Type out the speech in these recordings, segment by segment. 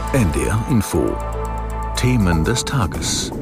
NDR Info. Themen des Tages.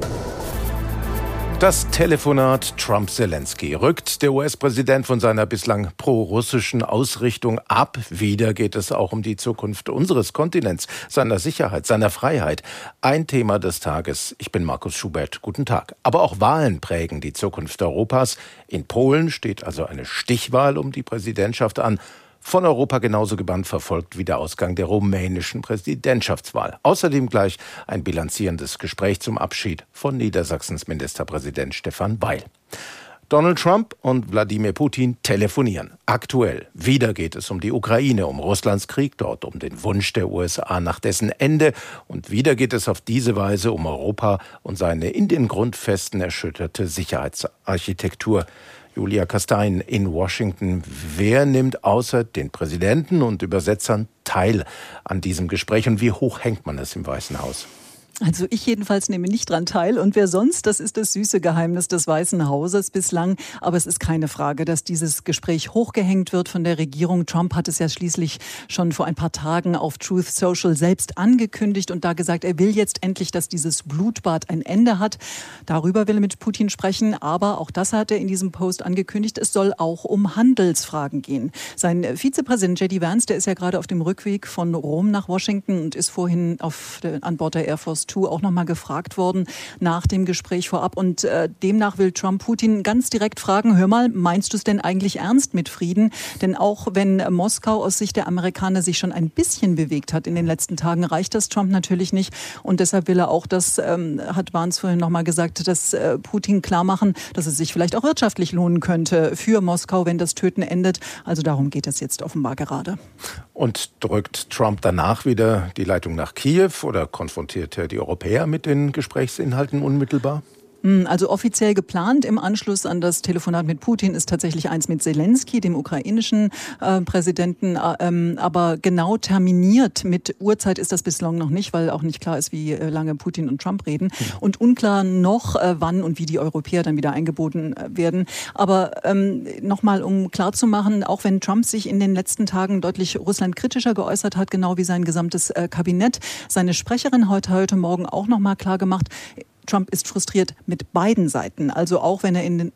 Das Telefonat Trump-Zelensky. Rückt der US-Präsident von seiner bislang pro-russischen Ausrichtung ab? Wieder geht es auch um die Zukunft unseres Kontinents, seiner Sicherheit, seiner Freiheit. Ein Thema des Tages. Ich bin Markus Schubert. Guten Tag. Aber auch Wahlen prägen die Zukunft Europas. In Polen steht also eine Stichwahl um die Präsidentschaft an. Von Europa genauso gebannt verfolgt wie der Ausgang der rumänischen Präsidentschaftswahl. Außerdem gleich ein bilanzierendes Gespräch zum Abschied von Niedersachsens Ministerpräsident Stefan Weil. Donald Trump und Wladimir Putin telefonieren. Aktuell. Wieder geht es um die Ukraine, um Russlands Krieg dort, um den Wunsch der USA nach dessen Ende. Und wieder geht es auf diese Weise um Europa und seine in den Grundfesten erschütterte Sicherheitsarchitektur. Julia Kastein in Washington. Wer nimmt außer den Präsidenten und Übersetzern teil an diesem Gespräch und wie hoch hängt man es im Weißen Haus? Also ich jedenfalls nehme nicht dran teil. Und wer sonst, das ist das süße Geheimnis des Weißen Hauses bislang. Aber es ist keine Frage, dass dieses Gespräch hochgehängt wird von der Regierung. Trump hat es ja schließlich schon vor ein paar Tagen auf Truth Social selbst angekündigt und da gesagt, er will jetzt endlich, dass dieses Blutbad ein Ende hat. Darüber will er mit Putin sprechen. Aber auch das hat er in diesem Post angekündigt. Es soll auch um Handelsfragen gehen. Sein Vizepräsident J.D. Vance, der ist ja gerade auf dem Rückweg von Rom nach Washington und ist vorhin an Bord der Air Force auch nochmal gefragt worden nach dem Gespräch vorab. Und demnach will Trump Putin ganz direkt fragen, hör mal, meinst du es denn eigentlich ernst mit Frieden? Denn auch wenn Moskau aus Sicht der Amerikaner sich schon ein bisschen bewegt hat in den letzten Tagen, reicht das Trump natürlich nicht. Und deshalb will er auch, das hat Vance vorhin nochmal gesagt, dass Putin klar machen, dass es sich vielleicht auch wirtschaftlich lohnen könnte für Moskau, wenn das Töten endet. Also darum geht es jetzt offenbar gerade. Und drückt Trump danach wieder die Leitung nach Kiew oder konfrontiert er die Europäer mit den Gesprächsinhalten unmittelbar? Also offiziell geplant im Anschluss an das Telefonat mit Putin ist tatsächlich eins mit Zelensky, dem ukrainischen Präsidenten. Aber genau terminiert mit Uhrzeit ist das bislang noch nicht, weil auch nicht klar ist, wie lange Putin und Trump reden. Und unklar noch, wann und wie die Europäer dann wieder eingebunden werden. Aber nochmal, um klarzumachen, auch wenn Trump sich in den letzten Tagen deutlich russlandkritischer geäußert hat, genau wie sein gesamtes Kabinett, seine Sprecherin heute Morgen auch nochmal klar gemacht, Trump ist frustriert mit beiden Seiten. Also auch wenn er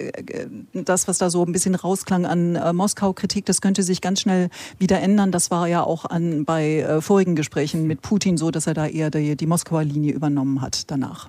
das, was da so ein bisschen rausklang an Moskau-Kritik, das könnte sich ganz schnell wieder ändern. Das war ja auch bei vorigen Gesprächen mit Putin so, dass er da eher die Moskauer Linie übernommen hat danach.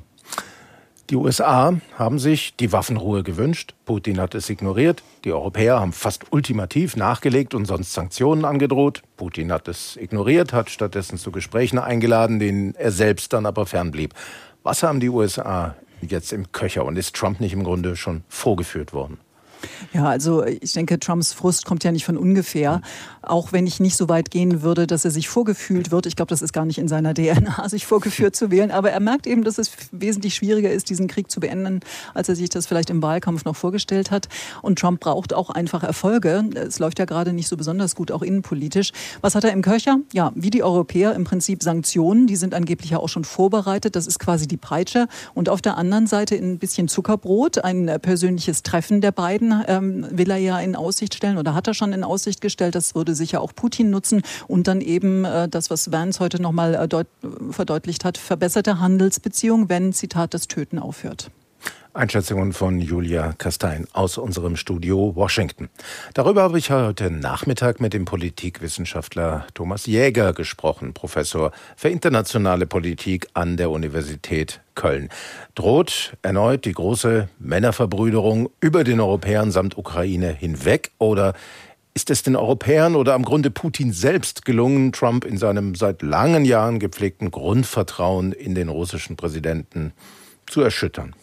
Die USA haben sich die Waffenruhe gewünscht. Putin hat es ignoriert. Die Europäer haben fast ultimativ nachgelegt und sonst Sanktionen angedroht. Putin hat es ignoriert, hat stattdessen zu Gesprächen eingeladen, denen er selbst dann aber fernblieb. Was haben die USA jetzt im Köcher und ist Trump nicht im Grunde schon vorgeführt worden? Ja, also ich denke, Trumps Frust kommt ja nicht von ungefähr. Auch wenn ich nicht so weit gehen würde, dass er sich vorgefühlt wird. Ich glaube, das ist gar nicht in seiner DNA, sich vorgeführt zu wählen. Aber er merkt eben, dass es wesentlich schwieriger ist, diesen Krieg zu beenden, als er sich das vielleicht im Wahlkampf noch vorgestellt hat. Und Trump braucht auch einfach Erfolge. Es läuft ja gerade nicht so besonders gut, auch innenpolitisch. Was hat er im Köcher? Ja, wie die Europäer im Prinzip Sanktionen. Die sind angeblich ja auch schon vorbereitet. Das ist quasi die Peitsche. Und auf der anderen Seite ein bisschen Zuckerbrot, ein persönliches Treffen der beiden will er ja in Aussicht stellen oder hat er schon in Aussicht gestellt. Das würde sicher auch Putin nutzen. Und dann eben das, was Vance heute nochmal verdeutlicht hat, verbesserte Handelsbeziehungen, wenn, Zitat, das Töten aufhört. Einschätzungen von Julia Kastein aus unserem Studio Washington. Darüber habe ich heute Nachmittag mit dem Politikwissenschaftler Thomas Jäger gesprochen, Professor für internationale Politik an der Universität Köln. Droht erneut die große Männerverbrüderung über den Europäern samt Ukraine hinweg oder ist es den Europäern oder am Grunde Putin selbst gelungen, Trump in seinem seit langen Jahren gepflegten Grundvertrauen in den russischen Präsidenten zu erschüttern?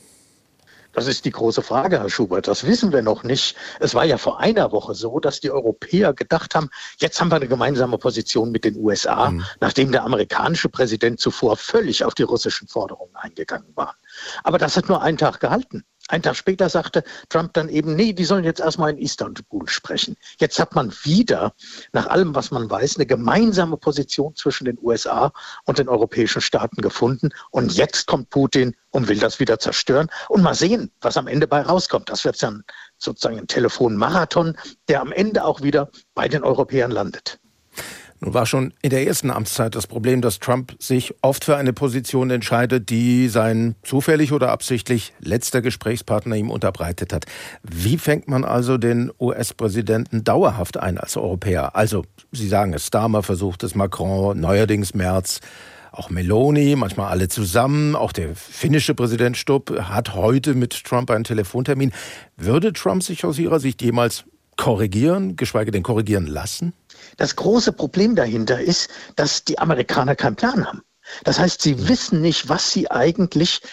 Das ist die große Frage, Herr Schubert. Das wissen wir noch nicht. Es war ja vor einer Woche so, dass die Europäer gedacht haben, jetzt haben wir eine gemeinsame Position mit den USA, nachdem der amerikanische Präsident zuvor völlig auf die russischen Forderungen eingegangen war. Aber das hat nur einen Tag gehalten. Einen Tag später sagte Trump dann eben, nee, die sollen jetzt erstmal in Istanbul sprechen. Jetzt hat man wieder, nach allem, was man weiß, eine gemeinsame Position zwischen den USA und den europäischen Staaten gefunden. Und jetzt kommt Putin und will das wieder zerstören. Und mal sehen, was am Ende bei rauskommt. Das wird dann sozusagen ein Telefonmarathon, der am Ende auch wieder bei den Europäern landet. Nun war schon in der ersten Amtszeit das Problem, dass Trump sich oft für eine Position entscheidet, die sein zufällig oder absichtlich letzter Gesprächspartner ihm unterbreitet hat. Wie fängt man also den US-Präsidenten dauerhaft ein als Europäer? Also, Sie sagen es, Starmer versucht es, Macron, neuerdings Merz, auch Meloni, manchmal alle zusammen. Auch der finnische Präsident Stubb hat heute mit Trump einen Telefontermin. Würde Trump sich aus Ihrer Sicht jemals korrigieren, geschweige denn korrigieren lassen? Das große Problem dahinter ist, dass die Amerikaner keinen Plan haben. Das heißt, sie wissen nicht, was sie eigentlich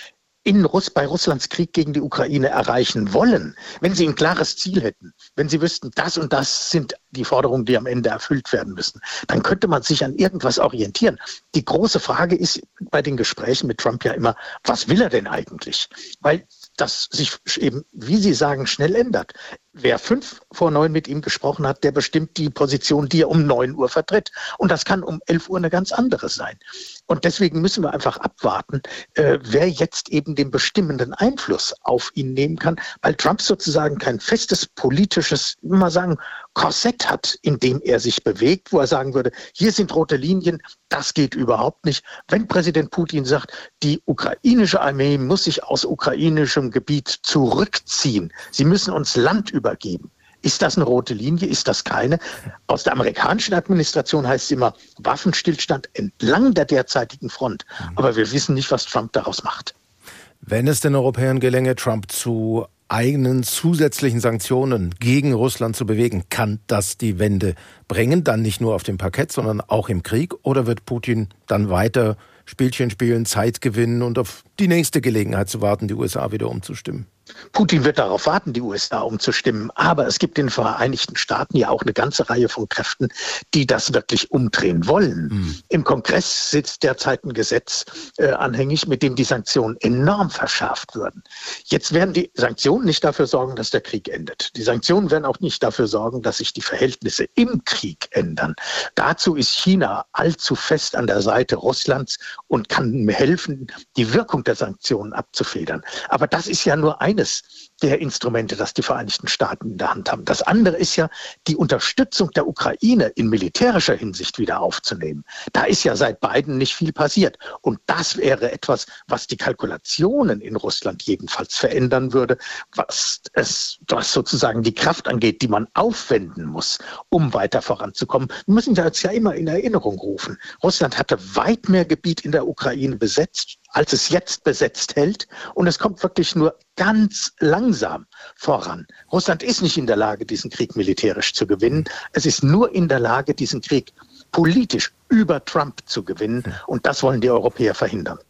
bei Russlands Krieg gegen die Ukraine erreichen wollen. Wenn sie ein klares Ziel hätten, wenn sie wüssten, das und das sind die Forderungen, die am Ende erfüllt werden müssen, dann könnte man sich an irgendwas orientieren. Die große Frage ist bei den Gesprächen mit Trump ja immer, was will er denn eigentlich? Weil das sich eben, wie Sie sagen, schnell ändert. Wer 5 vor 9 mit ihm gesprochen hat, der bestimmt die Position, die er um 9 Uhr vertritt. Und das kann um 11 Uhr eine ganz andere sein. Und deswegen müssen wir einfach abwarten, wer jetzt eben den bestimmenden Einfluss auf ihn nehmen kann, weil Trump sozusagen kein festes politisches, wie man sagen, Korsett hat, in dem er sich bewegt, wo er sagen würde, hier sind rote Linien, das geht überhaupt nicht. Wenn Präsident Putin sagt, die ukrainische Armee muss sich aus ukrainischem Gebiet zurückziehen, sie müssen uns Land übergeben. Ist das eine rote Linie? Ist das keine? Aus der amerikanischen Administration heißt es immer Waffenstillstand entlang der derzeitigen Front. Aber wir wissen nicht, was Trump daraus macht. Wenn es den Europäern gelänge, Trump zu eigenen zusätzlichen Sanktionen gegen Russland zu bewegen, kann das die Wende bringen? Dann nicht nur auf dem Parkett, sondern auch im Krieg? Oder wird Putin dann weiter Spielchen spielen, Zeit gewinnen und auf die nächste Gelegenheit zu warten, die USA wieder umzustimmen? Putin wird darauf warten, die USA umzustimmen. Aber es gibt in den Vereinigten Staaten ja auch eine ganze Reihe von Kräften, die das wirklich umdrehen wollen. Im Kongress sitzt derzeit ein Gesetz anhängig, mit dem die Sanktionen enorm verschärft würden. Jetzt werden die Sanktionen nicht dafür sorgen, dass der Krieg endet. Die Sanktionen werden auch nicht dafür sorgen, dass sich die Verhältnisse im Krieg ändern. Dazu ist China allzu fest an der Seite Russlands und kann helfen, die Wirkung der Sanktionen abzufedern. Aber das ist ja nur eines der Instrumente, das die Vereinigten Staaten in der Hand haben. Das andere ist ja, die Unterstützung der Ukraine in militärischer Hinsicht wieder aufzunehmen. Da ist ja seit Biden nicht viel passiert. Und das wäre etwas, was die Kalkulationen in Russland jedenfalls verändern würde, was sozusagen die Kraft angeht, die man aufwenden muss, um weiter voranzukommen. Wir müssen das ja immer in Erinnerung rufen. Russland hatte weit mehr Gebiet in der Ukraine besetzt, als es jetzt besetzt hält. Und es kommt wirklich nur ganz langsam voran. Russland ist nicht in der Lage, diesen Krieg militärisch zu gewinnen. Es ist nur in der Lage, diesen Krieg politisch über Trump zu gewinnen. Und das wollen die Europäer verhindern.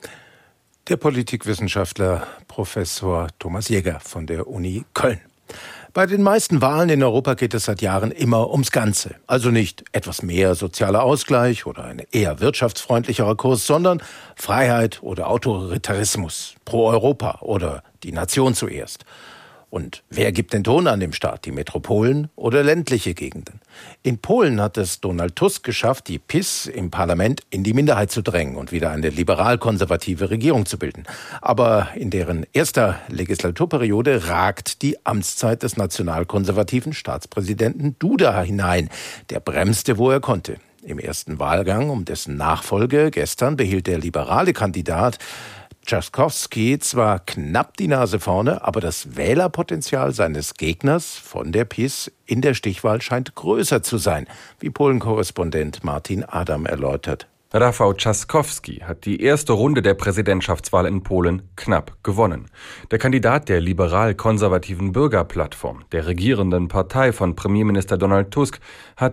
Der Politikwissenschaftler Professor Thomas Jäger von der Uni Köln. Bei den meisten Wahlen in Europa geht es seit Jahren immer ums Ganze. Also nicht etwas mehr sozialer Ausgleich oder ein eher wirtschaftsfreundlicherer Kurs, sondern Freiheit oder Autoritarismus, pro Europa oder die Nation zuerst. Und wer gibt den Ton an dem Staat, die Metropolen oder ländliche Gegenden? In Polen hat es Donald Tusk geschafft, die PiS im Parlament in die Minderheit zu drängen und wieder eine liberal-konservative Regierung zu bilden. Aber in deren erster Legislaturperiode ragt die Amtszeit des nationalkonservativen Staatspräsidenten Duda hinein. Der bremste, wo er konnte. Im ersten Wahlgang um dessen Nachfolge gestern behielt der liberale Kandidat Trzaskowski zwar knapp die Nase vorne, aber das Wählerpotenzial seines Gegners von der PiS in der Stichwahl scheint größer zu sein, wie Polen-Korrespondent Martin Adam erläutert. Rafał Trzaskowski hat die erste Runde der Präsidentschaftswahl in Polen knapp gewonnen. Der Kandidat der liberal-konservativen Bürgerplattform, der regierenden Partei von Premierminister Donald Tusk, hat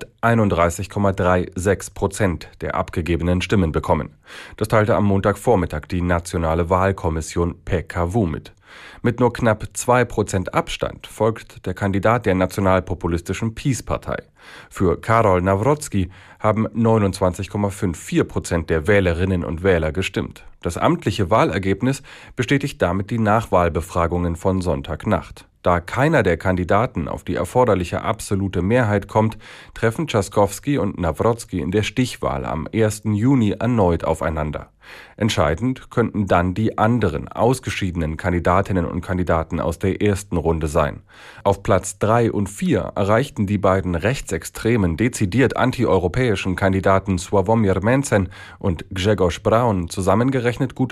31,36% der abgegebenen Stimmen bekommen. Das teilte am Montagvormittag die nationale Wahlkommission PKW mit. Mit nur knapp 2% Abstand folgt der Kandidat der nationalpopulistischen PiS-Partei. Für Karol Nawrocki haben 29,54% der Wählerinnen und Wähler gestimmt. Das amtliche Wahlergebnis bestätigt damit die Nachwahlbefragungen von Sonntagnacht. Da keiner der Kandidaten auf die erforderliche absolute Mehrheit kommt, treffen Trzaskowski und Nawrocki in der Stichwahl am 1. Juni erneut aufeinander. Entscheidend könnten dann die anderen ausgeschiedenen Kandidatinnen und Kandidaten aus der ersten Runde sein. Auf Platz 3 und 4 erreichten die beiden rechtsextremen rechtsextremen, dezidiert antieuropäischen Kandidaten Sławomir Mencen und Grzegorz Braun zusammengerechnet gut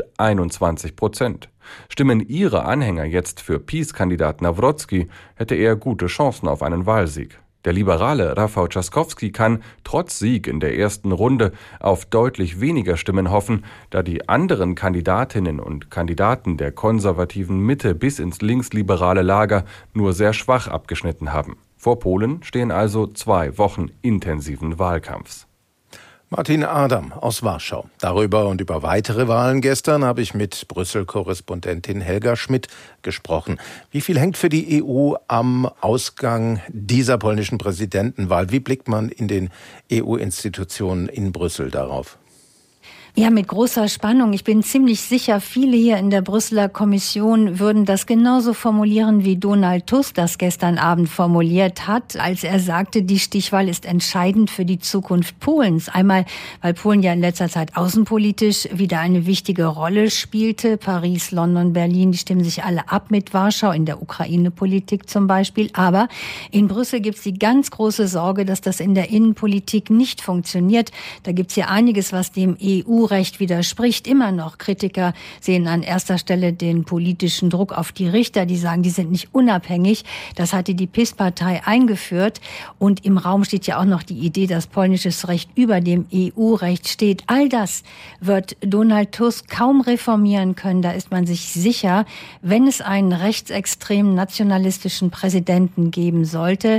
21%. Stimmen ihre Anhänger jetzt für PiS-Kandidat Nawrocki, hätte er gute Chancen auf einen Wahlsieg. Der liberale Rafał Trzaskowski kann trotz Sieg in der ersten Runde auf deutlich weniger Stimmen hoffen, da die anderen Kandidatinnen und Kandidaten der konservativen Mitte bis ins linksliberale Lager nur sehr schwach abgeschnitten haben. Vor Polen stehen also 2 Wochen intensiven Wahlkampfs. Martin Adam aus Warschau. Darüber und über weitere Wahlen gestern habe ich mit Brüssel-Korrespondentin Helga Schmidt gesprochen. Wie viel hängt für die EU am Ausgang dieser polnischen Präsidentenwahl? Wie blickt man in den EU-Institutionen in Brüssel darauf? Ja, mit großer Spannung. Ich bin ziemlich sicher, viele hier in der Brüsseler Kommission würden das genauso formulieren, wie Donald Tusk das gestern Abend formuliert hat, als er sagte, die Stichwahl ist entscheidend für die Zukunft Polens. Einmal, weil Polen ja in letzter Zeit außenpolitisch wieder eine wichtige Rolle spielte. Paris, London, Berlin, die stimmen sich alle ab mit Warschau, in der Ukraine-Politik zum Beispiel. Aber in Brüssel gibt es die ganz große Sorge, dass das in der Innenpolitik nicht funktioniert. Da gibt es ja einiges, was dem EU-Recht widerspricht. Immer noch Kritiker sehen an erster Stelle den politischen Druck auf die Richter, die sagen, die sind nicht unabhängig. Das hatte die PiS-Partei eingeführt. Und im Raum steht ja auch noch die Idee, dass polnisches Recht über dem EU-Recht steht. All das wird Donald Tusk kaum reformieren können. Da ist man sich sicher, wenn es einen rechtsextremen nationalistischen Präsidenten geben sollte.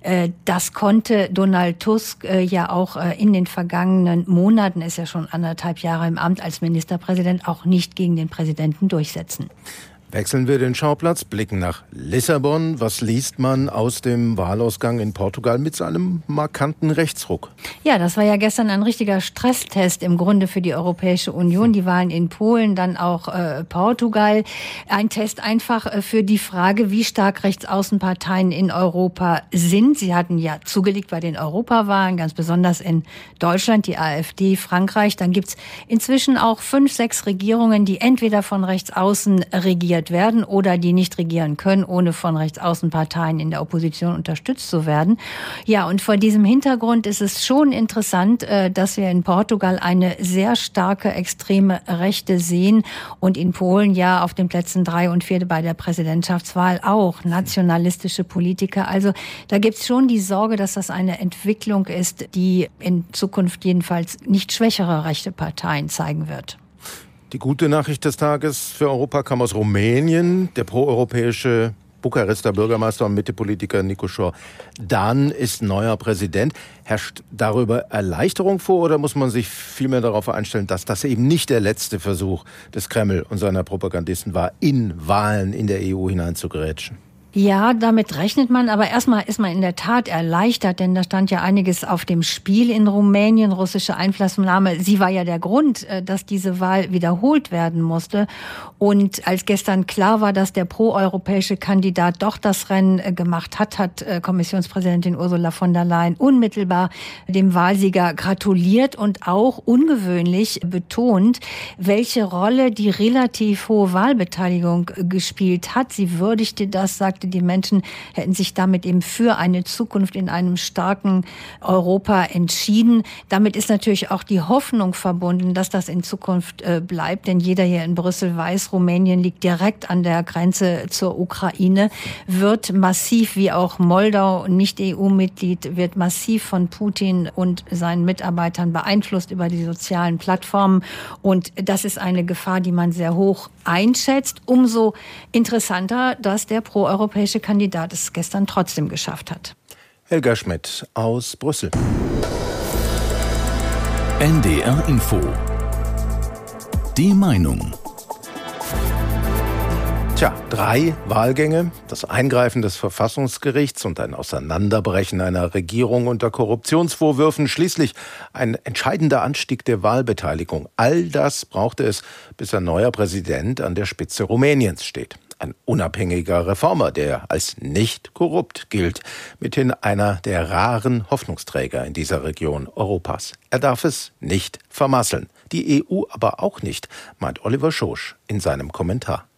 Das konnte Donald Tusk ja auch in den vergangenen Monaten, ist ja schon 1,5 Jahre im Amt als Ministerpräsident, auch nicht gegen den Präsidenten durchsetzen. Wechseln wir den Schauplatz, blicken nach Lissabon. Was liest man aus dem Wahlausgang in Portugal mit seinem markanten Rechtsruck? Ja, das war ja gestern ein richtiger Stresstest im Grunde für die Europäische Union. Die Wahlen in Polen, dann auch Portugal. Ein Test einfach für die Frage, wie stark Rechtsaußenparteien in Europa sind. Sie hatten ja zugelegt bei den Europawahlen, ganz besonders in Deutschland, die AfD, Frankreich. Dann gibt's inzwischen auch 5, 6 Regierungen, die entweder von Rechtsaußen regiert werden oder die nicht regieren können, ohne von Rechtsaußenparteien in der Opposition unterstützt zu werden. Ja, und vor diesem Hintergrund ist es schon interessant, dass wir in Portugal eine sehr starke extreme Rechte sehen und in Polen ja auf den Plätzen 3 und 4 bei der Präsidentschaftswahl auch nationalistische Politiker. Also da gibt es schon die Sorge, dass das eine Entwicklung ist, die in Zukunft jedenfalls nicht schwächere rechte Parteien zeigen wird. Die gute Nachricht des Tages für Europa kam aus Rumänien. Der proeuropäische Bukarester Bürgermeister und Mitte-Politiker Nicușor Dan ist neuer Präsident. Herrscht darüber Erleichterung vor oder muss man sich vielmehr darauf einstellen, dass das eben nicht der letzte Versuch des Kreml und seiner Propagandisten war, in Wahlen in der EU hineinzugrätschen? Ja, damit rechnet man, aber erstmal ist man in der Tat erleichtert, denn da stand ja einiges auf dem Spiel in Rumänien, russische Einflussnahme. Sie war ja der Grund, dass diese Wahl wiederholt werden musste. Und als gestern klar war, dass der proeuropäische Kandidat doch das Rennen gemacht hat, hat Kommissionspräsidentin Ursula von der Leyen unmittelbar dem Wahlsieger gratuliert und auch ungewöhnlich betont, welche Rolle die relativ hohe Wahlbeteiligung gespielt hat. Sie würdigte das, sagte, die Menschen hätten sich damit eben für eine Zukunft in einem starken Europa entschieden. Damit ist natürlich auch die Hoffnung verbunden, dass das in Zukunft bleibt. Denn jeder hier in Brüssel weiß, Rumänien liegt direkt an der Grenze zur Ukraine, wird massiv, wie auch Moldau, nicht EU-Mitglied, wird massiv von Putin und seinen Mitarbeitern beeinflusst über die sozialen Plattformen. Und das ist eine Gefahr, die man sehr hoch einschätzt. Umso interessanter, dass der proeuropäische Kandidat es gestern trotzdem geschafft hat. Helga Schmidt aus Brüssel. NDR Info. Die Meinung. Tja, 3 Wahlgänge, das Eingreifen des Verfassungsgerichts und ein Auseinanderbrechen einer Regierung unter Korruptionsvorwürfen, schließlich ein entscheidender Anstieg der Wahlbeteiligung. All das brauchte es, bis ein neuer Präsident an der Spitze Rumäniens steht. Ein unabhängiger Reformer, der als nicht korrupt gilt, mithin einer der raren Hoffnungsträger in dieser Region Europas. Er darf es nicht vermasseln, die EU aber auch nicht, meint Oliver Schosch in seinem Kommentar.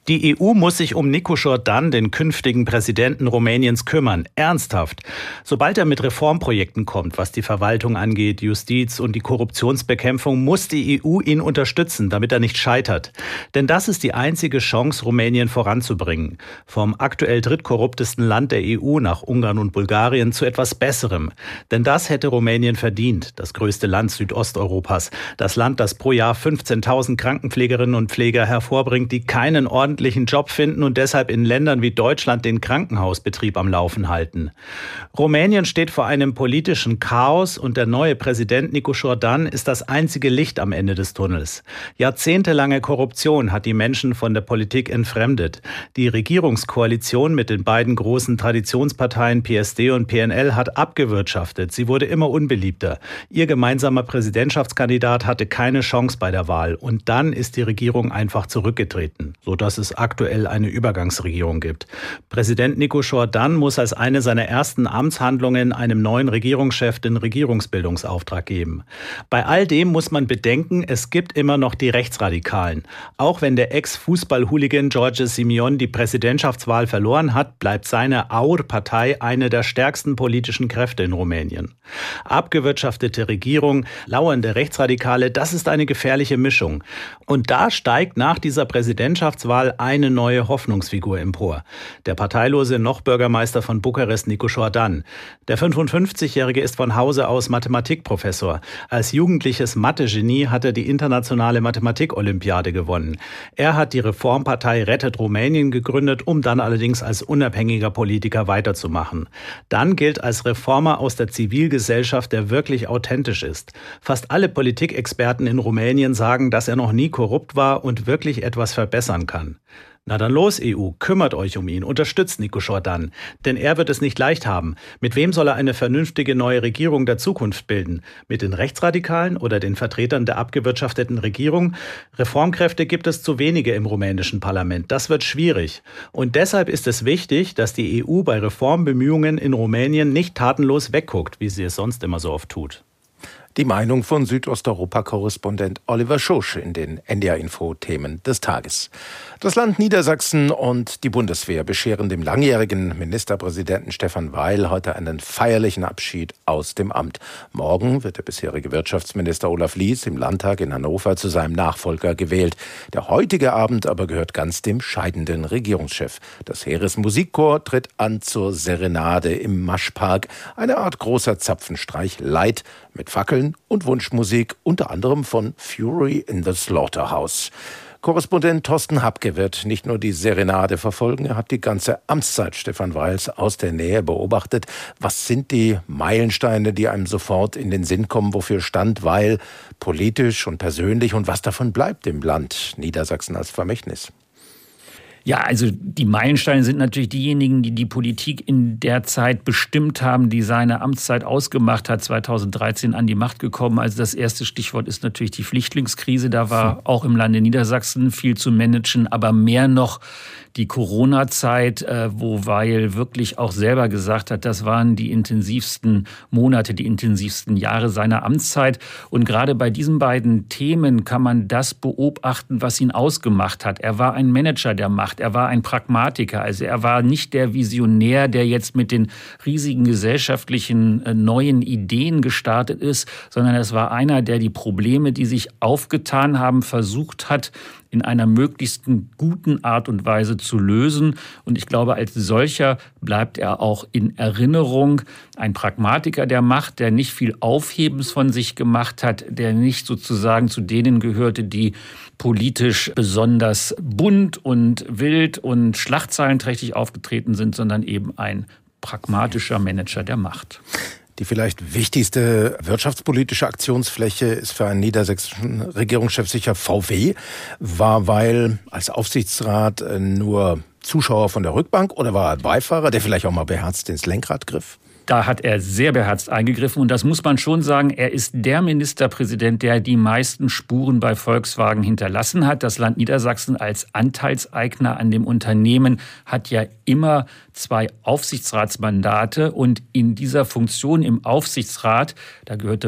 Die EU muss sich um Nicu Jordan, den künftigen Präsidenten Rumäniens, kümmern. Ernsthaft. Sobald er mit Reformprojekten kommt, was die Verwaltung angeht, Justiz und die Korruptionsbekämpfung, muss die EU ihn unterstützen, damit er nicht scheitert. Denn das ist die einzige Chance, Rumänien voranzubringen. Vom aktuell drittkorruptesten Land der EU nach Ungarn und Bulgarien zu etwas Besserem. Denn das hätte Rumänien verdient, das größte Land Südosteuropas. Das Land, das pro Jahr 15.000 Krankenpflegerinnen und Pfleger hervorbringt, die keinen ordentlichen Job finden und deshalb in Ländern wie Deutschland den Krankenhausbetrieb am Laufen halten. Rumänien steht vor einem politischen Chaos und der neue Präsident Nicu Jordan ist das einzige Licht am Ende des Tunnels. Jahrzehntelange Korruption hat die Menschen von der Politik entfremdet. Die Regierungskoalition mit den beiden großen Traditionsparteien PSD und PNL hat abgewirtschaftet. Sie wurde immer unbeliebter. Ihr gemeinsamer Präsidentschaftskandidat hatte keine Chance bei der Wahl. Und dann ist die Regierung einfach zurückgetreten, sodass es aktuell eine Übergangsregierung gibt. Präsident Nicu Jordan muss als eine seiner ersten Amtshandlungen einem neuen Regierungschef den Regierungsbildungsauftrag geben. Bei all dem muss man bedenken, es gibt immer noch die Rechtsradikalen. Auch wenn der Ex-Fußball-Hooligan George Simion die Präsidentschaftswahl verloren hat, bleibt seine AUR-Partei eine der stärksten politischen Kräfte in Rumänien. Abgewirtschaftete Regierung, lauernde Rechtsradikale, das ist eine gefährliche Mischung. Und da steigt nach dieser Präsidentschaftswahl eine neue Hoffnungsfigur empor. Der parteilose Noch-Bürgermeister von Bukarest, Nicu Jordan. Der 55-Jährige ist von Hause aus Mathematikprofessor. Als jugendliches Mathe-Genie hat er die internationale Mathematik-Olympiade gewonnen. Er hat die Reformpartei Rettet Rumänien gegründet, um dann allerdings als unabhängiger Politiker weiterzumachen. Dann gilt als Reformer aus der Zivilgesellschaft, der wirklich authentisch ist. Fast alle Politikexperten in Rumänien sagen, dass er noch nie korrupt war und wirklich etwas verbessern kann. Na dann los, EU, kümmert euch um ihn, unterstützt Nicu Jordan. Denn er wird es nicht leicht haben. Mit wem soll er eine vernünftige neue Regierung der Zukunft bilden? Mit den Rechtsradikalen oder den Vertretern der abgewirtschafteten Regierung? Reformkräfte gibt es zu wenige im rumänischen Parlament. Das wird schwierig. Und deshalb ist es wichtig, dass die EU bei Reformbemühungen in Rumänien nicht tatenlos wegguckt, wie sie es sonst immer so oft tut. Die Meinung von Südosteuropa-Korrespondent Oliver Schosch in den NDR-Info-Themen des Tages. Das Land Niedersachsen und die Bundeswehr bescheren dem langjährigen Ministerpräsidenten Stefan Weil heute einen feierlichen Abschied aus dem Amt. Morgen wird der bisherige Wirtschaftsminister Olaf Lies im Landtag in Hannover zu seinem Nachfolger gewählt. Der heutige Abend aber gehört ganz dem scheidenden Regierungschef. Das Heeresmusikchor tritt an zur Serenade im Maschpark, eine Art großer Zapfenstreich Light mit Fackeln und Wunschmusik, unter anderem von Fury in the Slaughterhouse. Korrespondent Thorsten Habke wird nicht nur die Serenade verfolgen, er hat die ganze Amtszeit Stefan Weils aus der Nähe beobachtet. Was sind die Meilensteine, die einem sofort in den Sinn kommen? Wofür stand Weil politisch und persönlich und was davon bleibt im Land Niedersachsen als Vermächtnis? Ja, also die Meilensteine sind natürlich diejenigen, die die Politik in der Zeit bestimmt haben, die seine Amtszeit ausgemacht hat, 2013 an die Macht gekommen. Also das erste Stichwort ist natürlich die Flüchtlingskrise. Da war auch im Lande Niedersachsen viel zu managen, aber mehr noch die Corona-Zeit, wo Weil wirklich auch selber gesagt hat, das waren die intensivsten Monate, die intensivsten Jahre seiner Amtszeit. Und gerade bei diesen beiden Themen kann man das beobachten, was ihn ausgemacht hat. Er war ein Manager der Macht, er war ein Pragmatiker. Also er war nicht der Visionär, der jetzt mit den riesigen gesellschaftlichen neuen Ideen gestartet ist, sondern es war einer, der die Probleme, die sich aufgetan haben, versucht hat, in einer möglichst guten Art und Weise zu lösen. Und ich glaube, als solcher bleibt er auch in Erinnerung. Ein Pragmatiker der Macht, der nicht viel Aufhebens von sich gemacht hat, der nicht sozusagen zu denen gehörte, die politisch besonders bunt und wild und schlagzeilenträchtig aufgetreten sind, sondern eben ein pragmatischer Manager der Macht. Die vielleicht wichtigste wirtschaftspolitische Aktionsfläche ist für einen niedersächsischen Regierungschef sicher VW. War Weil als Aufsichtsrat nur Zuschauer von der Rückbank oder war er Beifahrer, der vielleicht auch mal beherzt ins Lenkrad griff? Da hat er sehr beherzt eingegriffen. Und das muss man schon sagen, er ist der Ministerpräsident, der die meisten Spuren bei Volkswagen hinterlassen hat. Das Land Niedersachsen als Anteilseigner an dem Unternehmen hat ja immer 2 Aufsichtsratsmandate. Und in dieser Funktion im Aufsichtsrat, da gehörte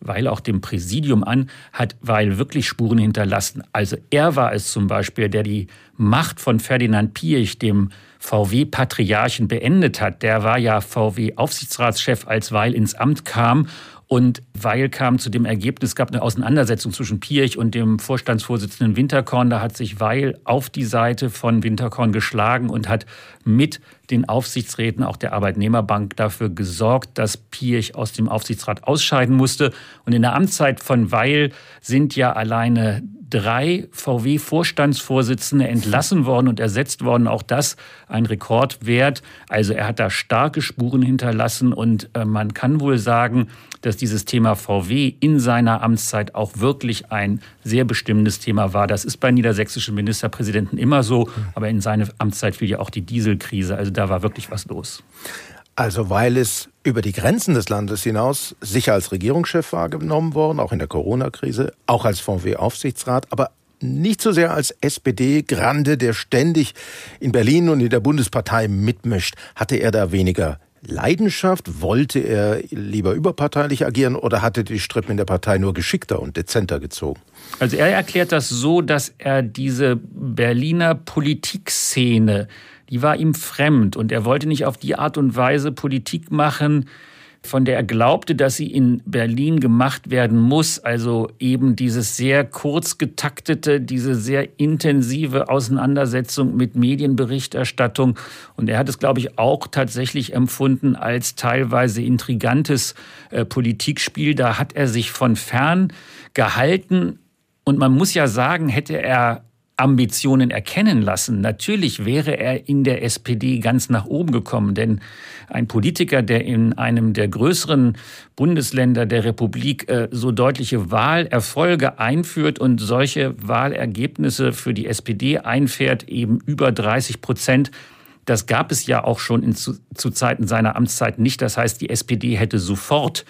Weil auch dem Präsidium an, hat Weil wirklich Spuren hinterlassen. Also er war es zum Beispiel, der die Macht von Ferdinand Piëch, dem VW-Patriarchen, beendet hat. Der war ja VW-Aufsichtsratschef, als Weil ins Amt kam. Und Weil kam zu dem Ergebnis, es gab eine Auseinandersetzung zwischen Piëch und dem Vorstandsvorsitzenden Winterkorn. Da hat sich Weil auf die Seite von Winterkorn geschlagen und hat mit den Aufsichtsräten auch der Arbeitnehmerbank dafür gesorgt, dass Piëch aus dem Aufsichtsrat ausscheiden musste. Und in der Amtszeit von Weil sind ja alleine 3 VW-Vorstandsvorsitzende entlassen worden und ersetzt worden. Auch das ein Rekordwert. Also er hat da starke Spuren hinterlassen und man kann wohl sagen, dass dieses Thema VW in seiner Amtszeit auch wirklich ein sehr bestimmendes Thema war. Das ist bei niedersächsischen Ministerpräsidenten immer so, aber in seine Amtszeit fiel ja auch die Dieselkrise. Also da war wirklich was los. Also Weil ist über die Grenzen des Landes hinaus sicher als Regierungschef wahrgenommen worden, auch in der Corona-Krise, auch als VW-Aufsichtsrat, aber nicht so sehr als SPD-Grande, der ständig in Berlin und in der Bundespartei mitmischt. Hatte er da weniger Leidenschaft? Wollte er lieber überparteilich agieren oder hatte die Strippen in der Partei nur geschickter und dezenter gezogen? Also er erklärt das so, dass er diese Berliner Politikszene, die war ihm fremd und er wollte nicht auf die Art und Weise Politik machen, von der er glaubte, dass sie in Berlin gemacht werden muss. Also eben dieses sehr kurz getaktete, diese sehr intensive Auseinandersetzung mit Medienberichterstattung. Und er hat es, glaube ich, auch tatsächlich empfunden als teilweise intrigantes Politikspiel. Da hat er sich von fern gehalten. Und man muss ja sagen, hätte er Ambitionen erkennen lassen. Natürlich wäre er in der SPD ganz nach oben gekommen, denn ein Politiker, der in einem der größeren Bundesländer der Republik so deutliche Wahlerfolge einführt und solche Wahlergebnisse für die SPD einfährt, eben über 30%, das gab es ja auch schon zu Zeiten seiner Amtszeit nicht. Das heißt, die SPD hätte sofort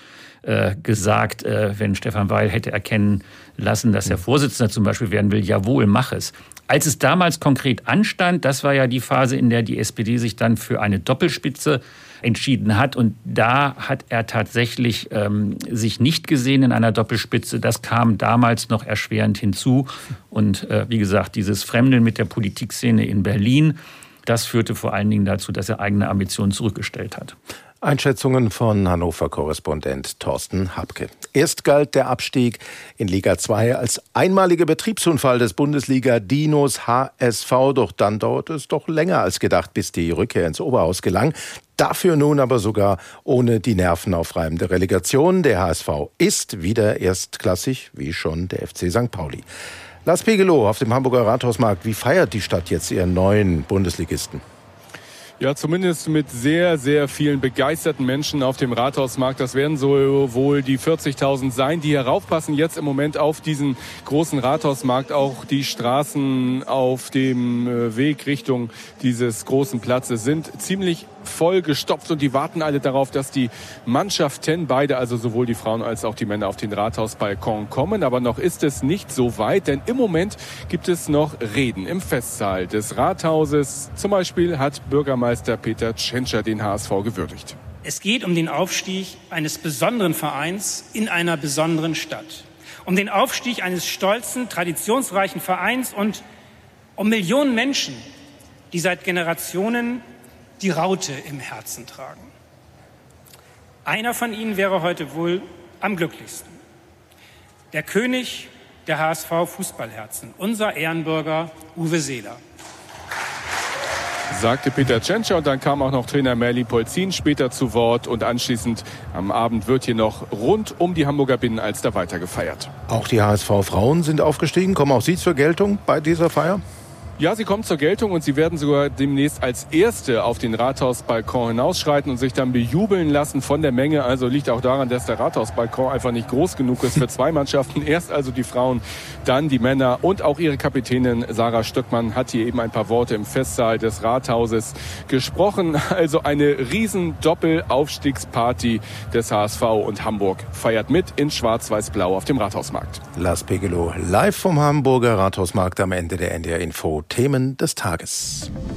gesagt, wenn Stefan Weil hätte erkennen lassen, dass er Vorsitzender zum Beispiel werden will, jawohl, mach es. Als es damals konkret anstand, das war ja die Phase, in der die SPD sich dann für eine Doppelspitze entschieden hat. Und da hat er tatsächlich sich nicht gesehen in einer Doppelspitze. Das kam damals noch erschwerend hinzu. Und wie gesagt, dieses Fremdeln mit der Politikszene in Berlin, das führte vor allen Dingen dazu, dass er eigene Ambitionen zurückgestellt hat. Einschätzungen von Hannover-Korrespondent Thorsten Habke. Erst galt der Abstieg in Liga 2 als einmaliger Betriebsunfall des Bundesliga-Dinos HSV. Doch dann dauerte es doch länger als gedacht, bis die Rückkehr ins Oberhaus gelang. Dafür nun aber sogar ohne die nervenaufreibende Relegation. Der HSV ist wieder erstklassig, wie schon der FC St. Pauli. Lars Pegelow auf dem Hamburger Rathausmarkt. Wie feiert die Stadt jetzt ihren neuen Bundesligisten? Ja, zumindest mit sehr, sehr vielen begeisterten Menschen auf dem Rathausmarkt. Das werden so wohl die 40.000 sein, die heraufpassen jetzt im Moment auf diesen großen Rathausmarkt. Auch die Straßen auf dem Weg Richtung dieses großen Platzes sind ziemlich voll gestopft und die warten alle darauf, dass die Mannschaften, beide, also sowohl die Frauen als auch die Männer, auf den Rathausbalkon kommen. Aber noch ist es nicht so weit, denn im Moment gibt es noch Reden im Festsaal des Rathauses. Zum Beispiel hat Bürgermeister Peter Tschentscher den HSV gewürdigt. Es geht um den Aufstieg eines besonderen Vereins in einer besonderen Stadt. Um den Aufstieg eines stolzen, traditionsreichen Vereins und um Millionen Menschen, die seit Generationen die Raute im Herzen tragen. Einer von ihnen wäre heute wohl am glücklichsten. Der König der HSV-Fußballherzen, unser Ehrenbürger Uwe Seeler. Sagte Peter Tschentscher und dann kam auch noch Trainer Merli Polzin später zu Wort und anschließend am Abend wird hier noch rund um die Hamburger Binnenalster weiter gefeiert. Auch die HSV-Frauen sind aufgestiegen. Kommen auch sie zur Geltung bei dieser Feier? Ja, sie kommen zur Geltung und sie werden sogar demnächst als Erste auf den Rathausbalkon hinausschreiten und sich dann bejubeln lassen von der Menge. Also liegt auch daran, dass der Rathausbalkon einfach nicht groß genug ist für 2 Mannschaften. Erst also die Frauen, dann die Männer und auch ihre Kapitänin Sarah Stöckmann hat hier eben ein paar Worte im Festsaal des Rathauses gesprochen. Also eine riesen Doppelaufstiegsparty des HSV und Hamburg feiert mit in Schwarz-Weiß-Blau auf dem Rathausmarkt. Lars Pegelow live vom Hamburger Rathausmarkt am Ende der NDR Info. Themen des Tages.